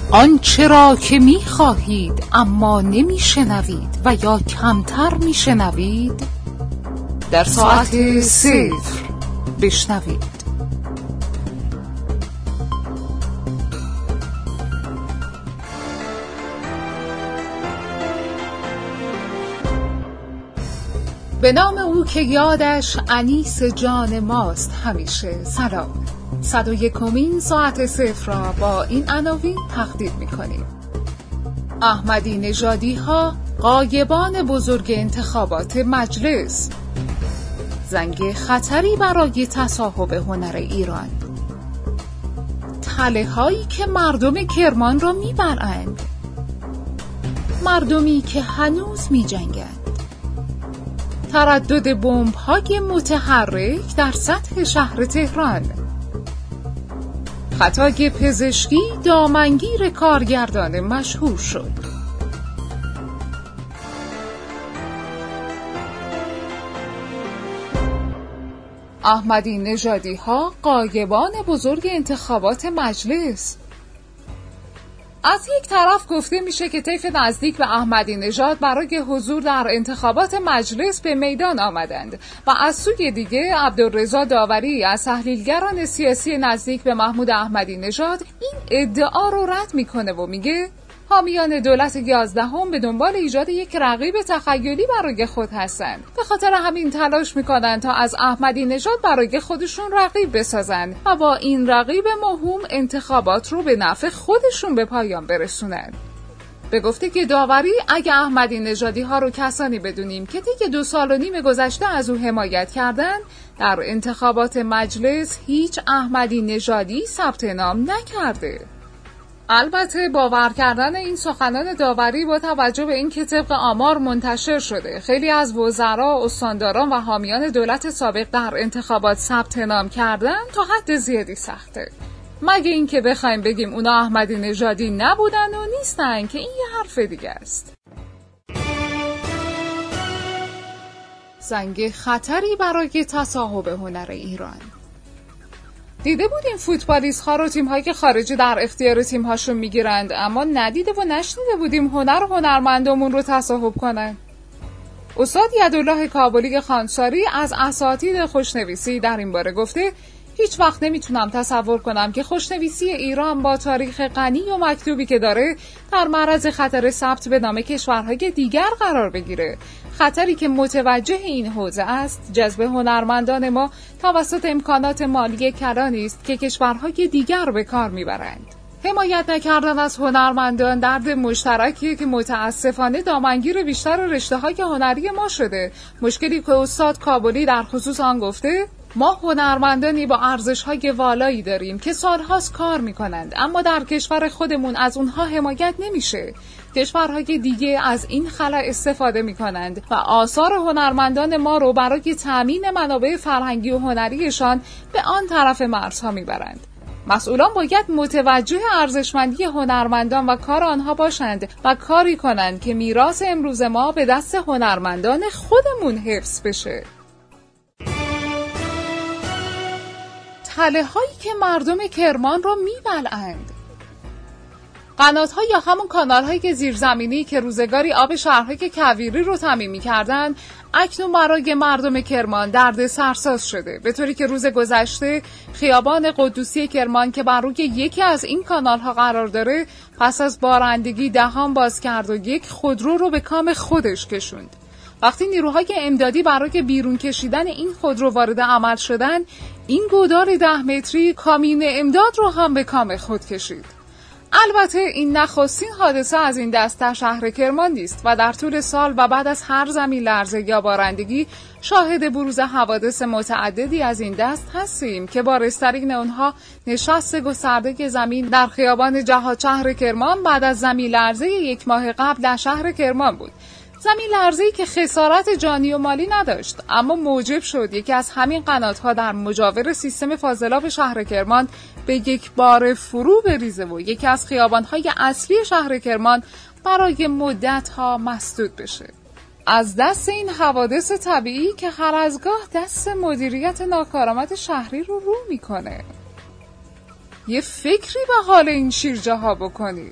آنچه را که می خواهید اما نمی شنوید و یا کمتر می شنوید در ساعت 0 بشنوید. به نام او که یادش انیس جان ماست همیشه. سلام. 101مین ساعت 0 را با این عناوین تقدیم می‌کنیم. احمدی نژادی ها غایبان بزرگ انتخابات مجلس. زنگ خطری برای تصاحب هنر ایران. تله هایی که مردم کرمان را میبرند. مردمی که هنوز میجنگند. تردد بمب‌های متحرک در سطح شهر تهران. خطای پزشکی دامنگیر کارگردان مشهور شد. احمدی نژادی ها غایبان بزرگ انتخابات مجلس. از یک طرف گفته میشه که طیف نزدیک به احمدی نژاد برای حضور در انتخابات مجلس به میدان آمدند و از سوی دیگه عبدالرضا داوری از تحلیلگران سیاسی نزدیک به محمود احمدی نژاد این ادعا رو رد میکنه و میگه حامیان دولت 11 به دنبال ایجاد یک رقیب تخیلی برای خود هستند. به خاطر همین تلاش میکنن تا از احمدی نژاد برای خودشون رقیب بسازن و با این رقیب موهوم انتخابات رو به نفع خودشون به پایان برسونن. به گفته که داوری اگه احمدی نژادی ها رو کسانی بدونیم که طی 2.5 سال گذشته از او حمایت کردن، در انتخابات مجلس هیچ احمدی نژادی ثبت نام نکرده. البته باور کردن این سخنان داوری با توجه به این که طبق آمار منتشر شده خیلی از وزرا، استانداران و حامیان دولت سابق در انتخابات ثبت نام کردن تا حد زیادی سخته. مگه این که بخوایم بگیم اونا احمدی نژادی نبودن و نیستن که این یه حرف دیگه است. زنگ خطری برای تصاحب هنر ایران. دیده بودیم فوتبالیست ها رو تیم های خارجی در اختیار تیم هاشون میگیرند، اما ندیده و نشنیده بودیم هنرمندامون رو تصاحب کنن. استاد یدالله کابلی خانساری از اساتید خوشنویسی در این باره گفته هیچ وقت نمیتونم تصور کنم که خوشنویسی ایران با تاریخ غنی و مکتوبی که داره در معرض خطر ثبت به نام کشورهای دیگر قرار بگیره. خطری که متوجه این حوزه است جذب هنرمندان ما توسط امکانات مالی کلانی است که کشورهای دیگر به کار میبرند. حمایت نکردن از هنرمندان درد مشترکی که متاسفانه دامنگیر بیشتر رشته‌های هنری ما شده. مشکلی که استاد کابلی در خصوص آن گفته ما هنرمندانی با ارزش‌های والایی داریم که سالهاست کار می‌کنند، اما در کشور خودمون از اونها حمایت نمیشه. کشورهای دیگه از این خلا استفاده می‌کنند و آثار هنرمندان ما رو برای تامین منابع فرهنگی و هنریشان به آن طرف مرزها می‌برند. مسئولان باید متوجه ارزشمندی هنرمندان و کار آنها باشند و کاری کنند که میراث امروز ما به دست هنرمندان خودمون حفظ بشه. تله هایی که مردم کرمان رو میبلعند. قنات ها یا همون کانال های زیرزمینی که روزگاری آب شهرهای کویری رو تامین می‌کردن اکنون برای مردم کرمان درد سرساز شده، به طوری که روز گذشته خیابان قدوسی کرمان که بر روی یکی از این کانال ها قرار داره پس از بارندگی دهان باز کرد و یک خودرو رو به کام خودش کشوند. وقتی نیروهای امدادی برای بیرون کشیدن این خودرو وارد عمل شدن، این گودال 10 متری کامیون امداد رو هم به کام خود کشید. البته این نخستین حادثه از این دست در شهر کرمان نیست و در طول سال و بعد از هر زمین لرزه یا بارندگی شاهد بروز حوادث متعددی از این دست هستیم که بارزترین اونها نشست گسترده زمین در خیابان جهاد شهر کرمان بعد از زمین لرزه 1 ماه قبل در شهر کرمان بود. زمین لرزه‌ای که خسارت جانی و مالی نداشت، اما موجب شد یکی از همین قنات‌ها در مجاور سیستم فاضلاب شهر کرمان به یک بار فرو بریزه و یکی از خیابان‌های اصلی شهر کرمان برای مدت‌ها مسدود بشه. از دست این حوادث طبیعی که هر از گاه دست مدیریت ناکارآمد شهری رو میکنه. یه فکری به حال این شیرجه‌ها بکنید.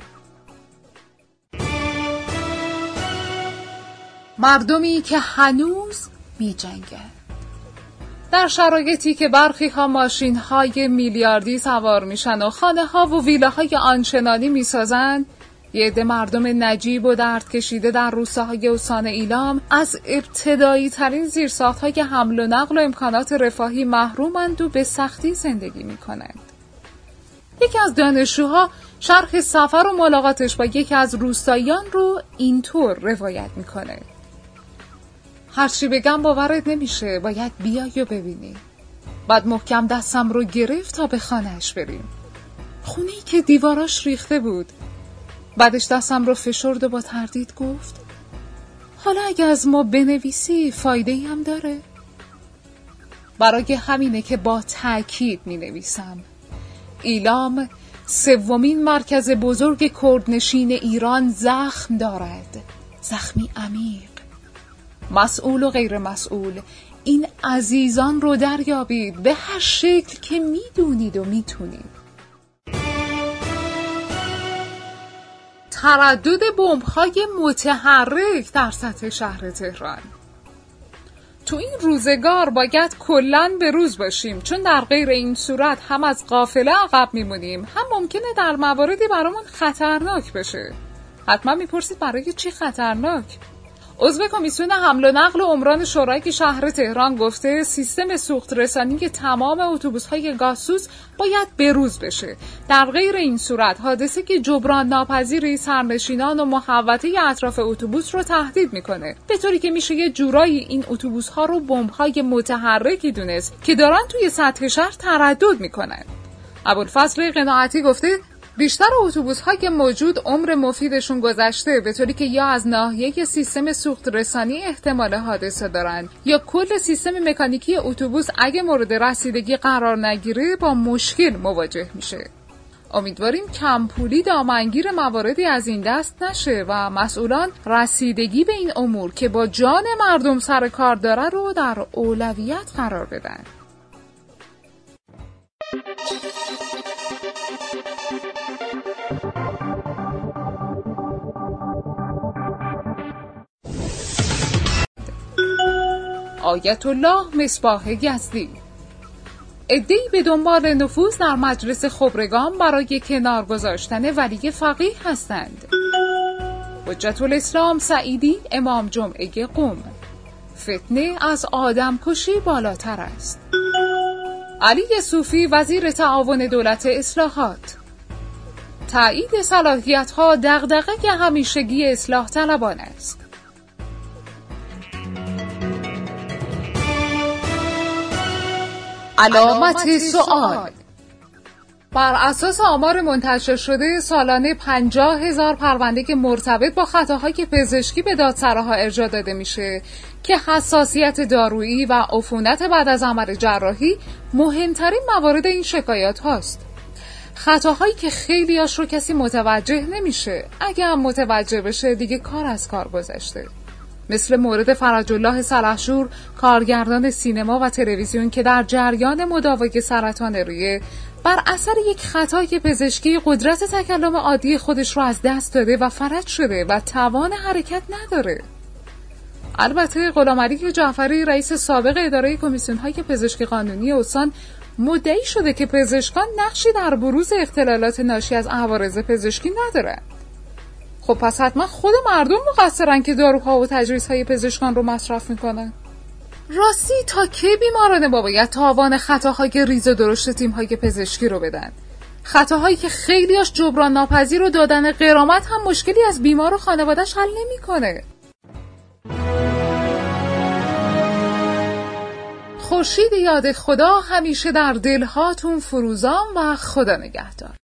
مردمی که هنوز می‌جنگند. در شرایطی که برخی ها ماشین های میلیاردی سوار میشن و خانه ها و ویله های آنچنانی میسازن، یه عده مردم نجیب و درد کشیده در روستاهای استان ایلام از ابتدایی ترین زیرساخت های حمل و نقل و امکانات رفاهی محرومند و به سختی زندگی میکنند. یکی از دانشجوها شرح سفر و ملاقاتش با یکی از روستاییان رو اینطور روایت میکنه: هرچی بگم باورت نمیشه، باید بیای و ببینی. بعد محکم دستم رو گرفت تا به خانه‌اش بریم. خونه‌ای که دیواراش ریخته بود. بعدش دستم رو فشرد و با تردید گفت: حالا اگه از ما بنویسی فایده‌ای هم داره؟ برای همینه که با تأکید می‌نویسم. ایلام سومین مرکز بزرگ کردنشین ایران زخم دارد. زخمی عمیق. مسئول و غیر مسئول، این عزیزان رو دریابید به هر شکل که میدونید و میتونید. تردد بمب‌های متحرک در سطح شهر تهران. تو این روزگار باید کلاً به روز باشیم، چون در غیر این صورت هم از قافله عقب میمونیم، هم ممکنه در مواردی برامون خطرناک بشه. حتما میپرسید برای چی خطرناک؟ عضو کمیسیون حمل و نقل و عمران شورای شهر تهران گفته سیستم سوخت رسانی تمام اتوبوس‌های گازسوز باید بروز بشه. در غیر این صورت حادثه که جبران ناپذیری سرنشینان و محوطه اطراف اتوبوس رو تهدید میکنه، به طوری که میشه یه جورایی این اتوبوس‌ها رو بمب‌های متحرکی دونست که دارن توی سطح شهر تردد میکنن. ابوالفضل قناعتی گفته بیشتر اتوبوس‌های موجود عمر مفیدشون گذشته، به طوری که یا از ناحیه سیستم سوخت رسانی احتمال حادثه دارن یا کل سیستم مکانیکی اتوبوس اگه مورد رسیدگی قرار نگیره با مشکل مواجه میشه. امیدواریم کمپولی دامنگیر مواردی از این دست نشه و مسئولان رسیدگی به این امور که با جان مردم سر کار داره رو در اولویت قرار بدن. آیت الله مصباح یزدی. عده‌ای به دنبال نفوذ در مجلس خبرگان برای کنار گذاشتن ولی فقیه هستند. حجت الاسلام سعیدی امام جمعه قم. فتنه از آدم کشی بالاتر است. علی صوفی وزیر تعاون دولت اصلاحات. تایید صلاحیت‌ها دغدغه همیشگی اصلاح طلبان است. علامت سوال. بر اساس آمار منتشر شده سالانه 50,000 پرونده مرتبط با خطاهای پزشکی به دادسراها ارجاع داده میشه که حساسیت دارویی و عفونت بعد از عمل جراحی مهمترین موارد این شکایات هاست. خطاهایی که خیلیاش رو کسی متوجه نمیشه، اگه هم متوجه بشه دیگه کار از کار گذشته. مثل مورد فرج الله سلحشور، کارگردان سینما و تلویزیون که در جریان مداوای سرطان ریه بر اثر یک خطای پزشکی قدرت تکلم عادی خودش رو از دست داده و فلج شده و توان حرکت نداره. البته غلامعلی جعفری رئیس سابق اداره کمیسیون‌های پزشکی قانونی استان مدعی شده که پزشکان نقشی در بروز اختلالات ناشی از عوارض پزشکی ندارند. خب پس حتما خود مردم مقصرن که داروها و تجویزهای پزشکان رو مصرف میکنن. راستی تا کی بیماران ما باید تاوان خطاهای ریز و درشت تیم‌های پزشکی رو بدن؟ خطاهایی که خیلیاش جبران ناپذیر و دادن غرامت هم مشکلی از بیمار و خانواده‌اش حل نمی‌کنه. خورشید یاد خدا همیشه در دلهاتون فروزان و خدا نگهدار.